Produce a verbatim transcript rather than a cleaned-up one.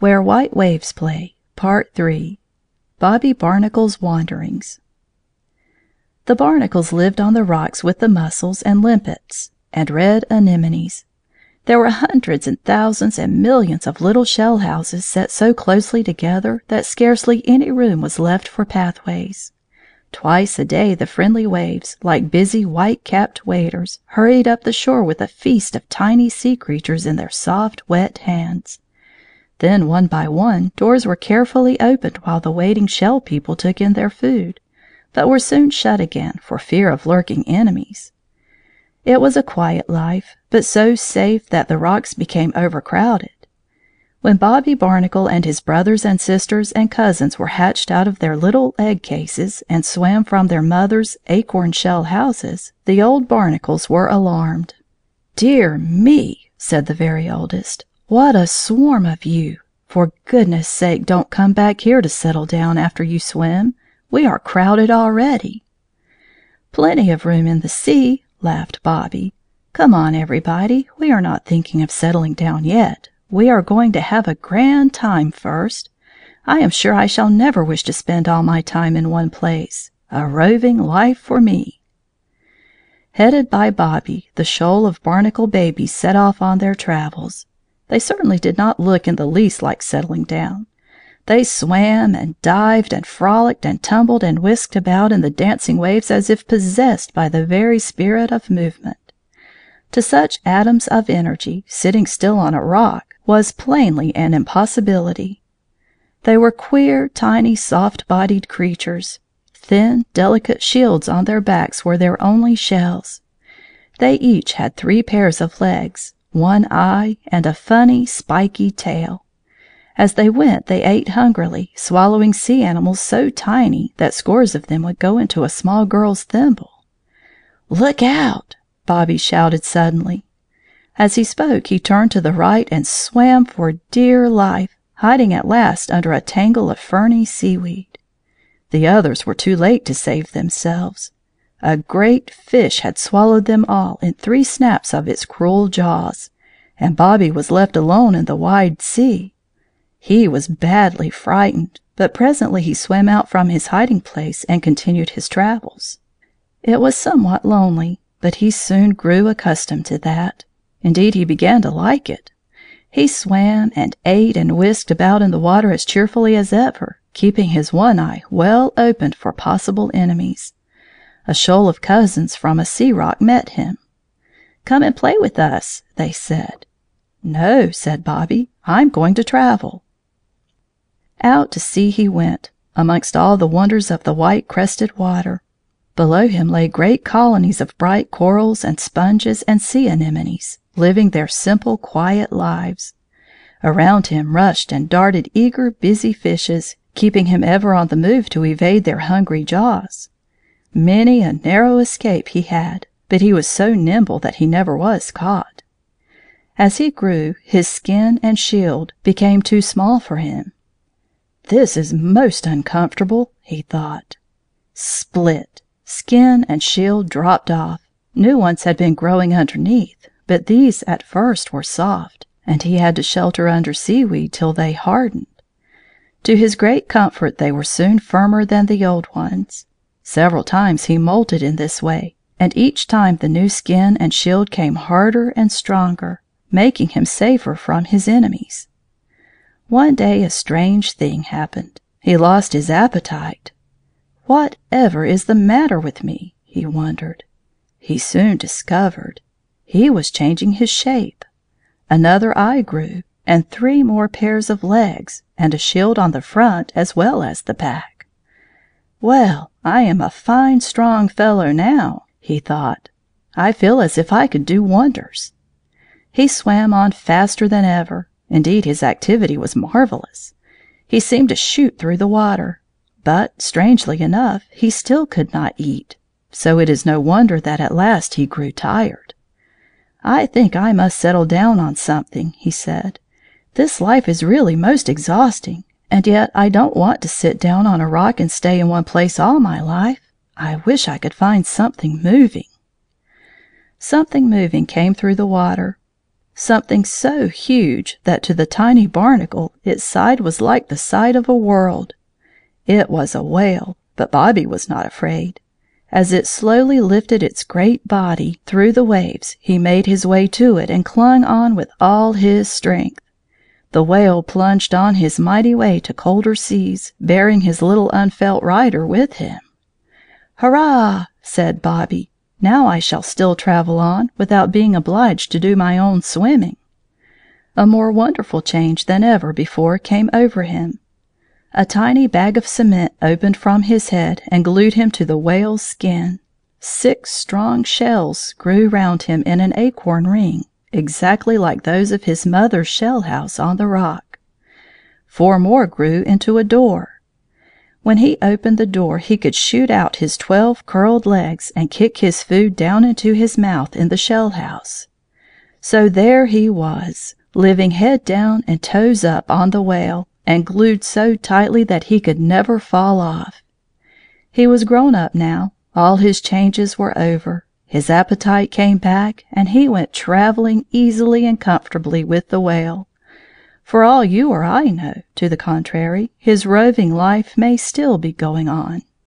Where White Waves Play, Part three. Bobby Barnacle's Wanderings. The barnacles lived on the rocks with the mussels and limpets and red anemones. There were hundreds and thousands and millions of little shell houses set so closely together that scarcely any room was left for pathways. Twice a day the friendly waves, like busy white-capped waiters, hurried up the shore with a feast of tiny sea creatures in their soft, wet hands. Then, one by one, doors were carefully opened while the waiting shell people took in their food, but were soon shut again for fear of lurking enemies. It was a quiet life, but so safe that the rocks became overcrowded. When Bobby Barnacle and his brothers and sisters and cousins were hatched out of their little egg cases and swam from their mothers' acorn shell houses, the old barnacles were alarmed. "Dear me," said the very oldest, "what a swarm of you! For goodness' sake, don't come back here to settle down after you swim. We are crowded already." "Plenty of room in the sea," laughed Bobby. "Come on, everybody. We are not thinking of settling down yet. We are going to have a grand time first. I am sure I shall never wish to spend all my time in one place. A roving life for me." Headed by Bobby, the shoal of barnacle babies set off on their travels. They certainly did not look in the least like settling down. They swam and dived and frolicked and tumbled and whisked about in the dancing waves as if possessed by the very spirit of movement. To such atoms of energy, sitting still on a rock was plainly an impossibility. They were queer, tiny, soft-bodied creatures. Thin, delicate shields on their backs were their only shells. They each had three pairs of legs, one eye, and a funny, spiky tail. As they went, they ate hungrily, swallowing sea animals so tiny that scores of them would go into a small girl's thimble. "Look out!" Bobby shouted suddenly. As he spoke, he turned to the right and swam for dear life, hiding at last under a tangle of ferny seaweed. The others were too late to save themselves. A great fish had swallowed them all in three snaps of its cruel jaws, and Bobby was left alone in the wide sea. He was badly frightened, but presently he swam out from his hiding place and continued his travels. It was somewhat lonely, but he soon grew accustomed to that. Indeed, he began to like it. He swam and ate and whisked about in the water as cheerfully as ever, keeping his one eye well opened for possible enemies. A shoal of cousins from a sea rock met him. "Come and play with us," they said. "No," said Bobby, "I'm going to travel." Out to sea he went, amongst all the wonders of the white-crested water. Below him lay great colonies of bright corals and sponges and sea anemones, living their simple, quiet lives. Around him rushed and darted eager, busy fishes, keeping him ever on the move to evade their hungry jaws. Many a narrow escape he had, but he was so nimble that he never was caught. As he grew, his skin and shield became too small for him. "This is most uncomfortable," he thought. Split! Skin and shield dropped off. New ones had been growing underneath, but these at first were soft, and he had to shelter under seaweed till they hardened. To his great comfort they were soon firmer than the old ones. Several times he molted in this way, and each time the new skin and shield came harder and stronger, making him safer from his enemies. One day a strange thing happened. He lost his appetite. "Whatever is the matter with me?" he wondered. He soon discovered. He was changing his shape. Another eye grew, and three more pairs of legs, and a shield on the front as well as the back. "Well, I am a fine, strong fellow now," he thought. "I feel as if I could do wonders." He swam on faster than ever. Indeed, his activity was marvelous. He seemed to shoot through the water. But, strangely enough, he still could not eat. So it is no wonder that at last he grew tired. "I think I must settle down on something," he said. "This life is really most exhausting, and yet I don't want to sit down on a rock and stay in one place all my life. I wish I could find something moving." Something moving came through the water. something so huge that to the tiny barnacle its side was like the side of a world. It was a whale, but Bobby was not afraid. As it slowly lifted its great body through the waves, he made his way to it and clung on with all his strength. The whale plunged on his mighty way to colder seas, bearing his little unfelt rider with him. "Hurrah!" said Bobby. "Now I shall still travel on, without being obliged to do my own swimming." A more wonderful change than ever before came over him. A tiny bag of cement opened from his head and glued him to the whale's skin. Six strong shells grew round him in an acorn ring, exactly like those of his mother's shell house on the rock. Four more grew into a door. When he opened the door he could shoot out his twelve curled legs and kick his food down into his mouth in the shell house. So there he was, living head down and toes up on the whale, and glued so tightly that he could never fall off. He was grown up now. All his changes were over. His appetite came back, and he went traveling easily and comfortably with the whale. For all you or I know to the contrary, his roving life may still be going on.